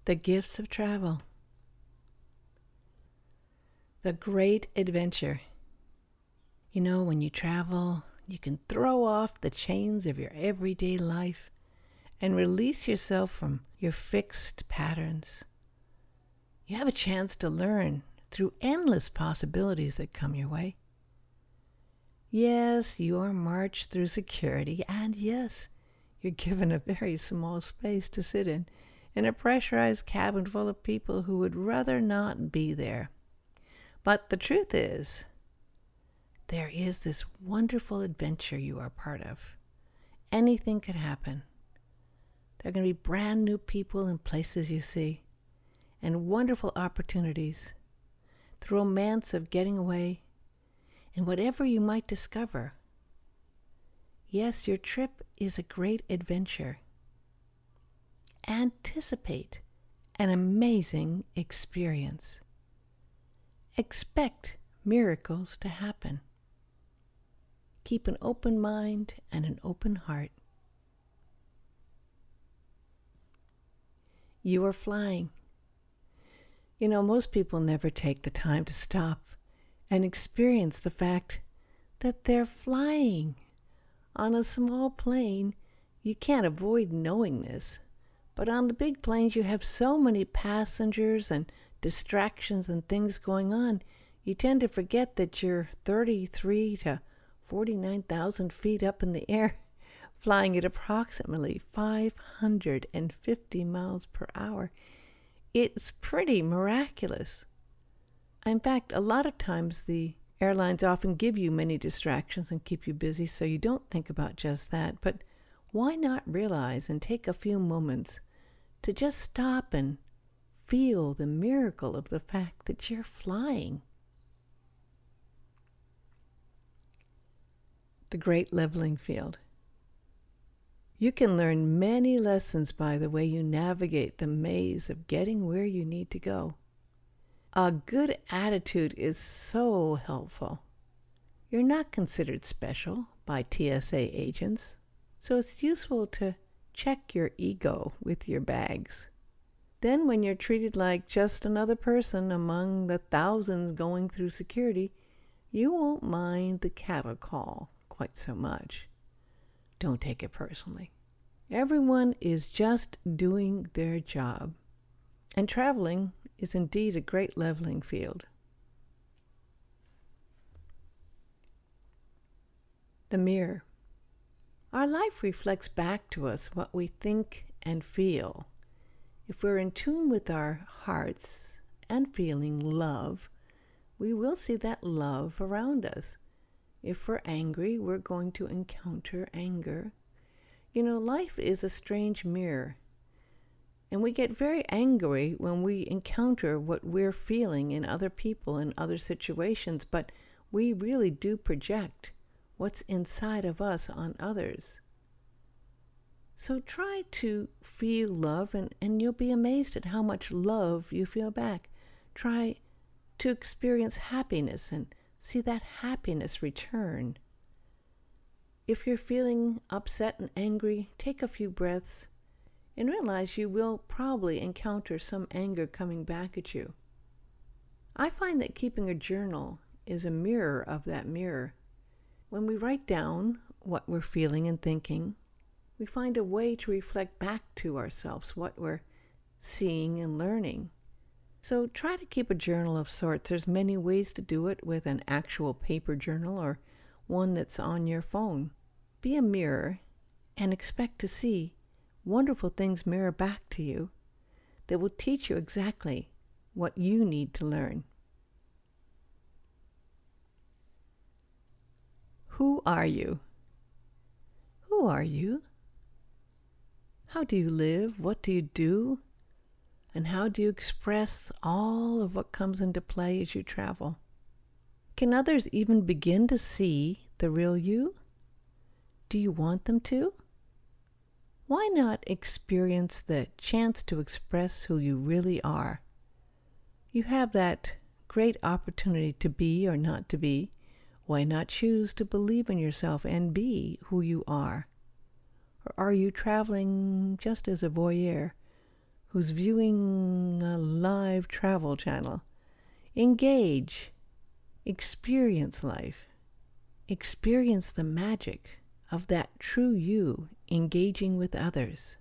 The gifts of travel. The great adventure. You know, when you travel, you can throw off the chains of your everyday life and release yourself from your fixed patterns. You have a chance to learn through endless possibilities that come your way. Yes, you are marched through security, and yes, you're given a very small space to sit in a pressurized cabin full of people who would rather not be there. But the truth is, there is this wonderful adventure you are part of. Anything could happen. There are going to be brand new people and places you see, and wonderful opportunities, the romance of getting away, and whatever you might discover. Yes, your trip is a great adventure. Anticipate an amazing experience. Expect miracles to happen. Keep an open mind and an open heart. You are flying. You know, most people never take the time to stop and experience the fact that they're flying. On a small plane, you can't avoid knowing this, but on the big planes you have so many passengers and distractions and things going on, you tend to forget that you're 33 to 49,000 feet up in the air, flying at approximately 550 miles per hour. It's pretty miraculous. In fact, a lot of times the airlines often give you many distractions and keep you busy, so you don't think about just that. But why not realize and take a few moments to just stop and feel the miracle of the fact that you're flying? The great leveling field. You can learn many lessons by the way you navigate the maze of getting where you need to go. A good attitude is so helpful. You're not considered special by TSA agents, so it's useful to check your ego with your bags. Then when you're treated like just another person among the thousands going through security, you won't mind the cattle call quite so much. Don't take it personally. Everyone is just doing their job, and traveling is indeed a great leveling field. The mirror. Our life reflects back to us what we think and feel. If we're in tune with our hearts and feeling love, we will see that love around us. If we're angry, we're going to encounter anger. You know, life is a strange mirror. And we get very angry when we encounter what we're feeling in other people and other situations, but we really do project what's inside of us on others. So try to feel love, and you'll be amazed at how much love you feel back. Try to experience happiness and see that happiness return. If you're feeling upset and angry, take a few breaths and realize you will probably encounter some anger coming back at you. I find that keeping a journal is a mirror of that mirror. When we write down what we're feeling and thinking, we find a way to reflect back to ourselves what we're seeing and learning. So try to keep a journal of sorts. There's many ways to do it, with an actual paper journal or one that's on your phone. Be a mirror and expect to see wonderful things mirror back to you that will teach you exactly what you need to learn. Who are you? Who are you? How do you live? What do you do? And how do you express all of what comes into play as you travel? Can others even begin to see the real you? Do you want them to? Why not experience the chance to express who you really are? You have that great opportunity to be or not to be. Why not choose to believe in yourself and be who you are? Or are you traveling just as a voyeur who's viewing a live travel channel. Engage. Experience life. Experience the magic of that true you engaging with others.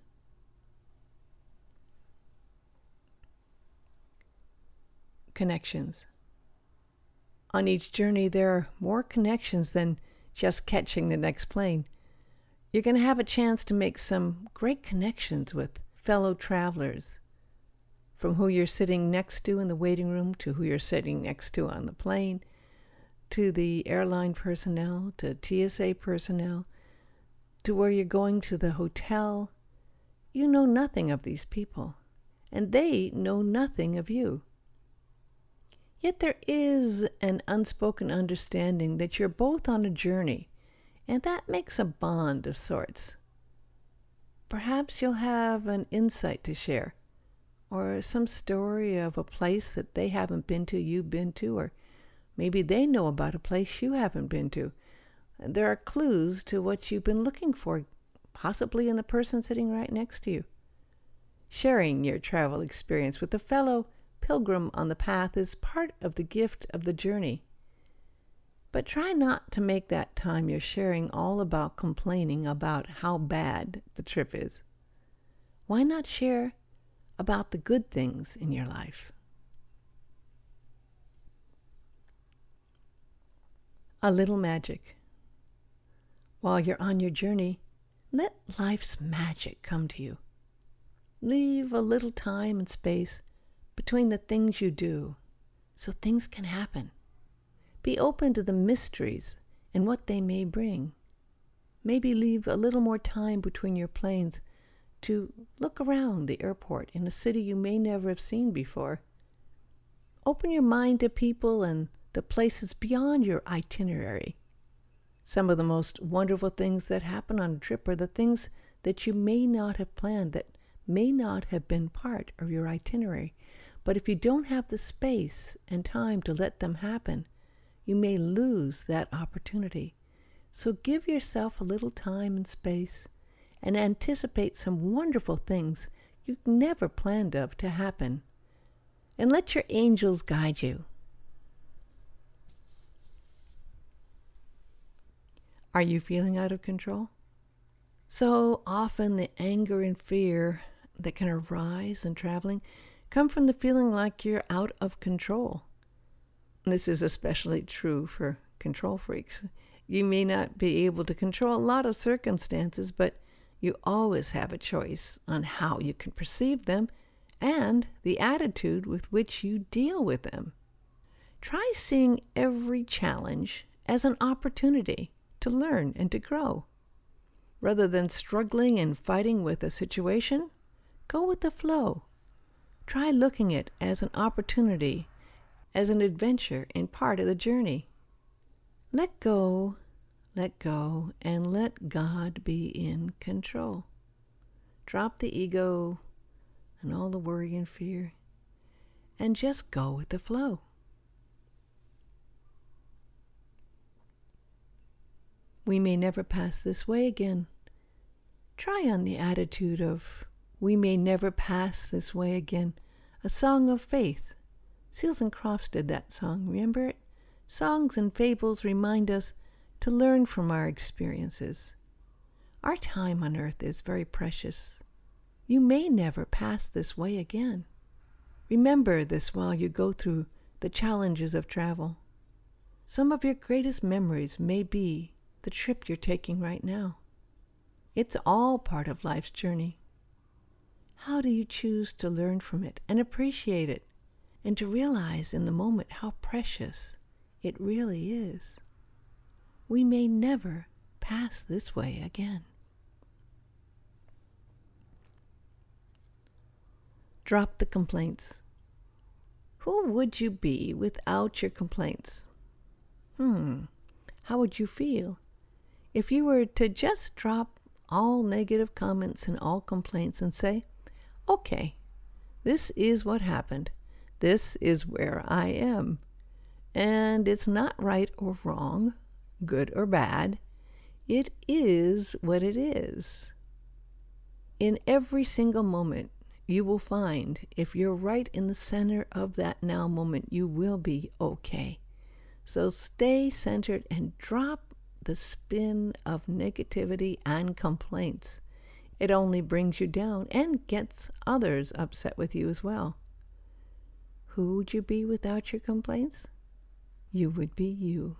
Connections. On each journey, there are more connections than just catching the next plane. You're going to have a chance to make some great connections with fellow travelers, from who you're sitting next to in the waiting room to who you're sitting next to on the plane, to the airline personnel, to TSA personnel, to where you're going to the hotel. You know nothing of these people, and they know nothing of you. Yet there is an unspoken understanding that you're both on a journey, and that makes a bond of sorts. Perhaps you'll have an insight to share, or some story of a place that they haven't been to, you've been to, or maybe they know about a place you haven't been to. There are clues to what you've been looking for, possibly in the person sitting right next to you. Sharing your travel experience with a fellow pilgrim on the path is part of the gift of the journey. But try not to make that time you're sharing all about complaining about how bad the trip is. Why not share about the good things in your life? A little magic. While you're on your journey, let life's magic come to you. Leave a little time and space between the things you do so things can happen. Be open to the mysteries and what they may bring. Maybe leave a little more time between your planes to look around the airport in a city you may never have seen before. Open your mind to people and the places beyond your itinerary. Some of the most wonderful things that happen on a trip are the things that you may not have planned, that may not have been part of your itinerary. But if you don't have the space and time to let them happen, you may lose that opportunity. So give yourself a little time and space and anticipate some wonderful things you never planned of to happen. And let your angels guide you. Are you feeling out of control? So often the anger and fear that can arise in traveling come from the feeling like you're out of control. This is especially true for control freaks. You may not be able to control a lot of circumstances, but you always have a choice on how you can perceive them and the attitude with which you deal with them. Try seeing every challenge as an opportunity to learn and to grow. Rather than struggling and fighting with a situation, go with the flow. Try looking at it as an opportunity, as an adventure and part of the journey. Let go, and let God be in control. Drop the ego and all the worry and fear, and just go with the flow. We may never pass this way again. Try on the attitude of, we may never pass this way again. A song of faith. Seals and Crofts did that song, remember it? Songs and fables remind us to learn from our experiences. Our time on earth is very precious. You may never pass this way again. Remember this while you go through the challenges of travel. Some of your greatest memories may be the trip you're taking right now. It's all part of life's journey. How do you choose to learn from it and appreciate it, and to realize in the moment how precious it really is? We may never pass this way again. Drop the complaints. Who would you be without your complaints? How would you feel if you were to just drop all negative comments and all complaints and say, okay, this is what happened. This is where I am. And it's not right or wrong, good or bad. It is what it is. In every single moment, you will find if you're right in the center of that now moment, you will be okay. So stay centered and drop the spin of negativity and complaints. It only brings you down and gets others upset with you as well. Who would you be without your complaints? You would be you.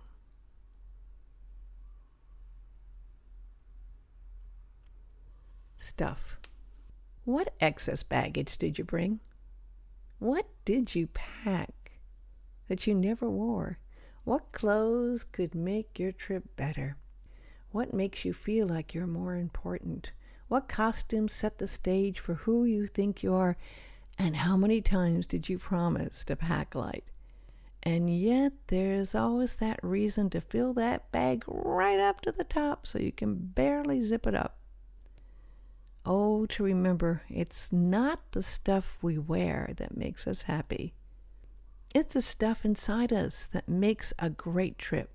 Stuff. What excess baggage did you bring? What did you pack that you never wore? What clothes could make your trip better? What makes you feel like you're more important? What costumes set the stage for who you think you are? And how many times did you promise to pack light? And yet there's always that reason to fill that bag right up to the top so you can barely zip it up. Oh, to remember, it's not the stuff we wear that makes us happy. It's the stuff inside us that makes a great trip.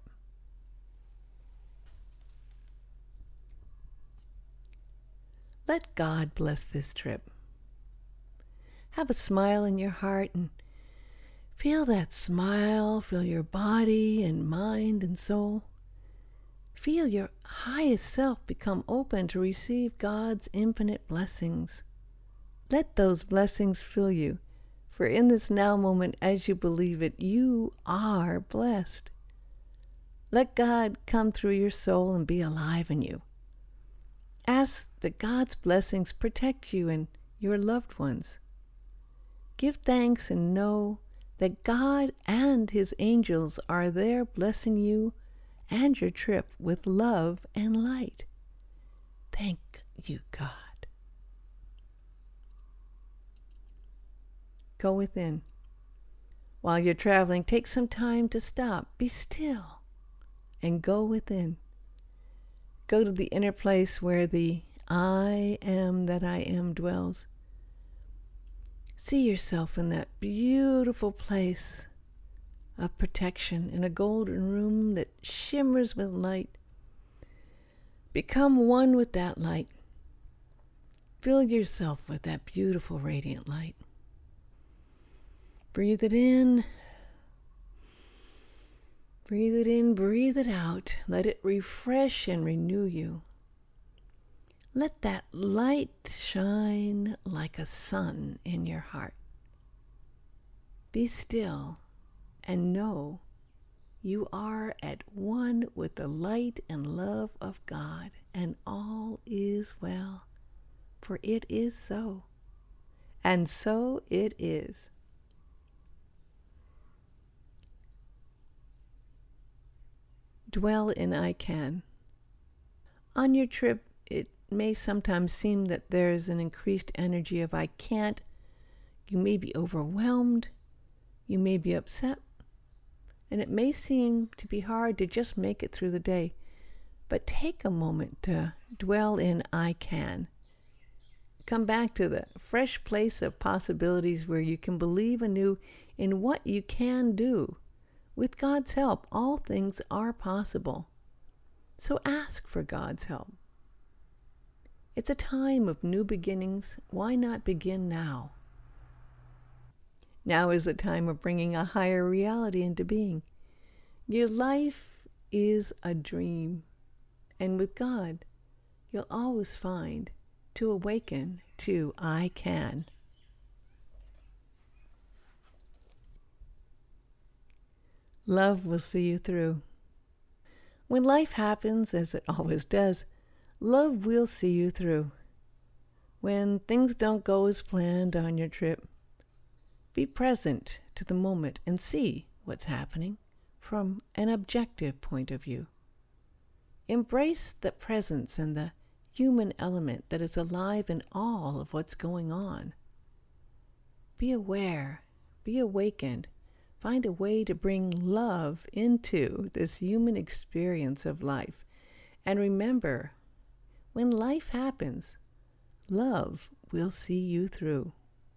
Let God bless this trip. Have a smile in your heart and feel that smile fill your body and mind and soul. Feel your highest self become open to receive God's infinite blessings. Let those blessings fill you, for in this now moment, as you believe it, you are blessed. Let God come through your soul and be alive in you. Ask that God's blessings protect you and your loved ones. Give thanks and know that God and His angels are there blessing you and your trip with love and light. Thank you, God. Go within. While you're traveling, take some time to stop, be still, and go within. Go to the inner place where the I am that I am dwells. See yourself in that beautiful place of protection in a golden room that shimmers with light. Become one with that light. Fill yourself with that beautiful radiant light. Breathe it in. Breathe it in, breathe it out. Let it refresh and renew you. Let that light shine like a sun in your heart. Be still and know you are at one with the light and love of God, and all is well, for it is so, and so it is. Dwell in I can. On your trip, it may sometimes seem that there's an increased energy of I can't. You may be overwhelmed. You may be upset. And it may seem to be hard to just make it through the day. But take a moment to dwell in I can. Come back to the fresh place of possibilities where you can believe anew in what you can do. With God's help, all things are possible. So ask for God's help. It's a time of new beginnings. Why not begin now? Now is the time of bringing a higher reality into being. Your life is a dream, and with God, you'll always find to awaken to I can. Love will see you through. When life happens, as it always does, love will see you through. When things don't go as planned on your trip, be present to the moment and see what's happening from an objective point of view. Embrace the presence and the human element that is alive in all of what's going on. Be aware, be awakened, find a way to bring love into this human experience of life. And remember, when life happens, love will see you through.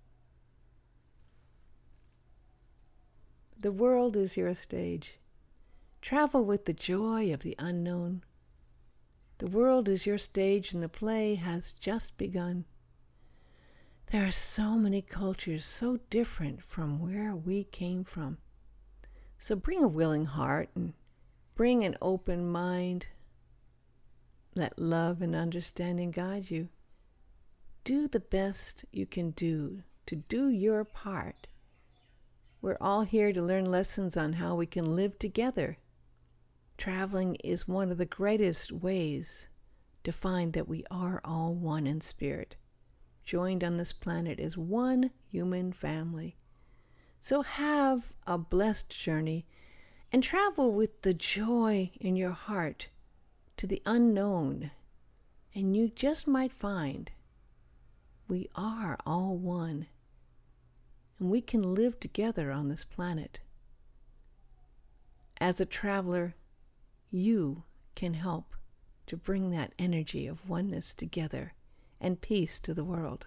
The world is your stage. Travel with the joy of the unknown. The world is your stage and the play has just begun. There are so many cultures so different from where we came from. So bring a willing heart and bring an open mind. Let love and understanding guide you. Do the best you can do to do your part. We're all here to learn lessons on how we can live together. Traveling is one of the greatest ways to find that we are all one in spirit, joined on this planet as one human family. So have a blessed journey and travel with the joy in your heart to the unknown, and you just might find we are all one, and we can live together on this planet. As a traveler, you can help to bring that energy of oneness together and peace to the world.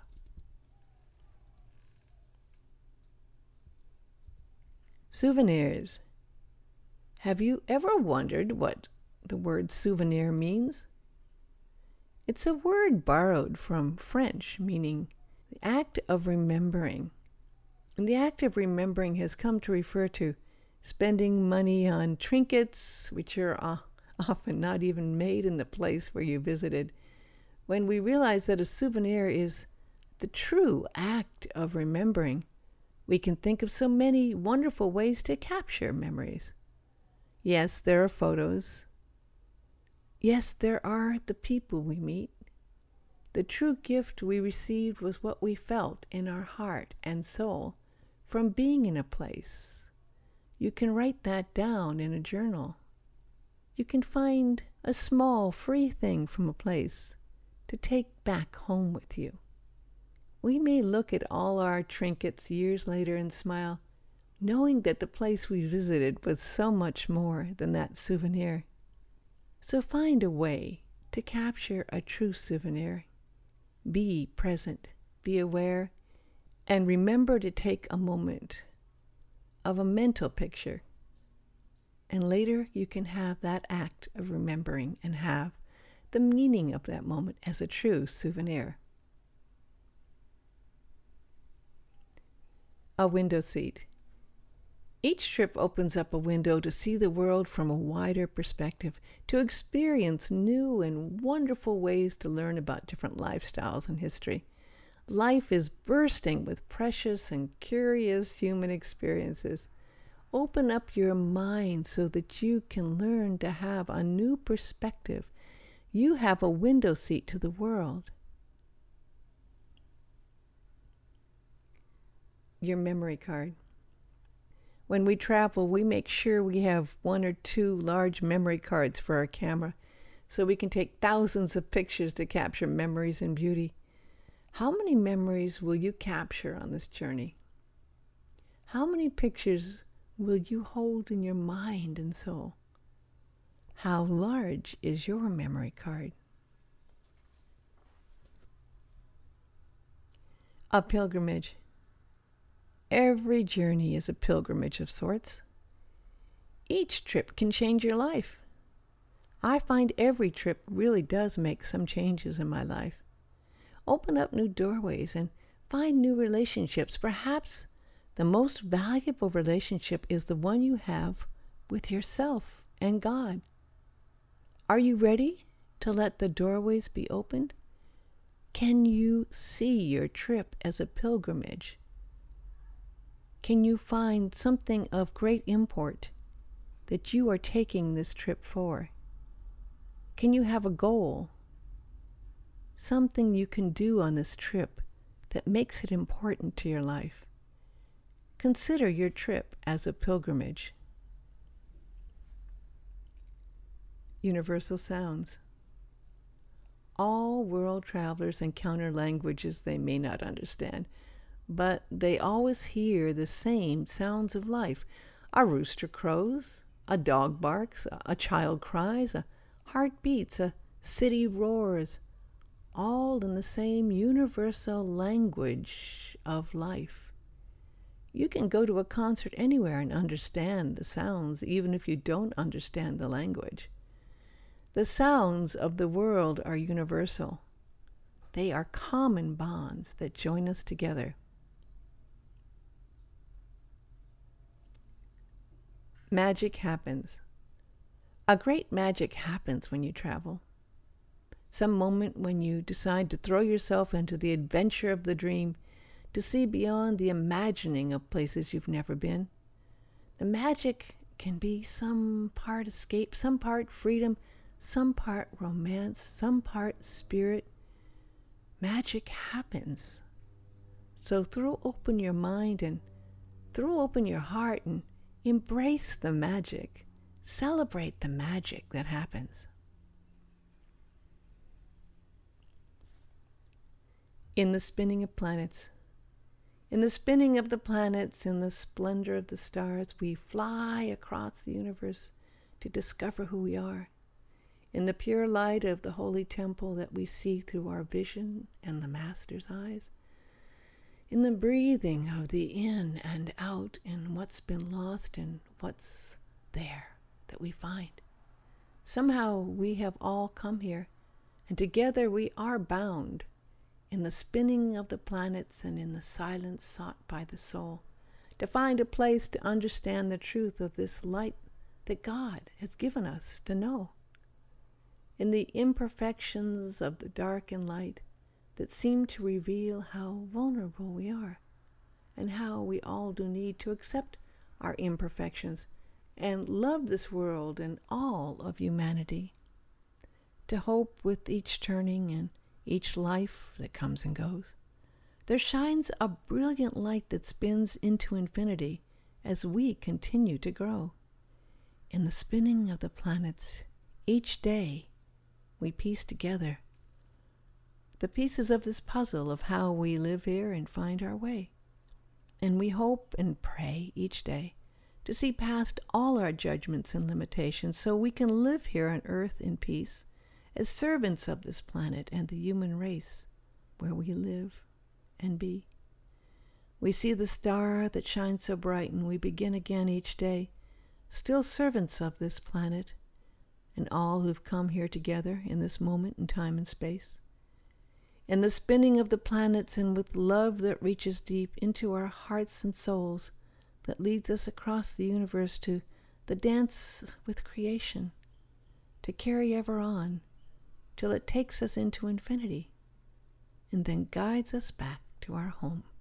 Souvenirs. Have you ever wondered what the word souvenir means? It's a word borrowed from French, meaning the act of remembering. And the act of remembering has come to refer to spending money on trinkets, which are often not even made in the place where you visited. When we realize that a souvenir is the true act of remembering, we can think of so many wonderful ways to capture memories. Yes, there are photos. Yes, there are the people we meet. The true gift we received was what we felt in our heart and soul from being in a place. You can write that down in a journal. You can find a small free thing from a place to take back home with you. We may look at all our trinkets years later and smile, knowing that the place we visited was so much more than that souvenir. So find a way to capture a true souvenir. Be present, be aware, and remember to take a moment of a mental picture. And later you can have that act of remembering and have the meaning of that moment as a true souvenir. A window seat. Each trip opens up a window to see the world from a wider perspective, to experience new and wonderful ways to learn about different lifestyles and history. Life is bursting with precious and curious human experiences. Open up your mind so that you can learn to have a new perspective. You have a window seat to the world. Your memory card. When we travel, we make sure we have 1 or 2 large memory cards for our camera so we can take thousands of pictures to capture memories and beauty. How many memories will you capture on this journey? How many pictures will you hold in your mind and soul? How large is your memory card? A pilgrimage. Every journey is a pilgrimage of sorts. Each trip can change your life. I find every trip really does make some changes in my life. Open up new doorways and find new relationships. Perhaps the most valuable relationship is the one you have with yourself and God. Are you ready to let the doorways be opened? Can you see your trip as a pilgrimage? Can you find something of great import that you are taking this trip for? Can you have a goal? Something you can do on this trip that makes it important to your life? Consider your trip as a pilgrimage. Universal sounds. All world travelers encounter languages they may not understand, but they always hear the same sounds of life. A rooster crows, a dog barks, a child cries, a heart beats, a city roars, all in the same universal language of life. You can go to a concert anywhere and understand the sounds, even if you don't understand the language. The sounds of the world are universal. They are common bonds that join us together. Magic happens. A great magic happens when you travel. Some moment when you decide to throw yourself into the adventure of the dream, to see beyond the imagining of places you've never been. The magic can be some part escape, some part freedom, some part romance, some part spirit. Magic happens. So throw open your mind and throw open your heart and embrace the magic. Celebrate the magic that happens. In the spinning of planets, in the spinning of the planets, in the splendor of the stars, we fly across the universe to discover who we are. In the pure light of the holy temple that we see through our vision and the Master's eyes, in the breathing of the in and out, in what's been lost and what's there that we find. Somehow we have all come here, and together we are bound in the spinning of the planets and in the silence sought by the soul, to find a place to understand the truth of this light that God has given us to know. In the imperfections of the dark and light that seem to reveal how vulnerable we are, and how we all do need to accept our imperfections and love this world and all of humanity, to hope with each turning and each life that comes and goes. There shines a brilliant light that spins into infinity as we continue to grow. In the spinning of the planets, each day we piece together the pieces of this puzzle of how we live here and find our way. And we hope and pray each day to see past all our judgments and limitations so we can live here on earth in peace as servants of this planet and the human race where we live and be. We see the star that shines so bright and we begin again each day, still servants of this planet and all who've come here together in this moment in time and space. In the spinning of the planets and with love that reaches deep into our hearts and souls that leads us across the universe to the dance with creation, to carry ever on till it takes us into infinity and then guides us back to our home.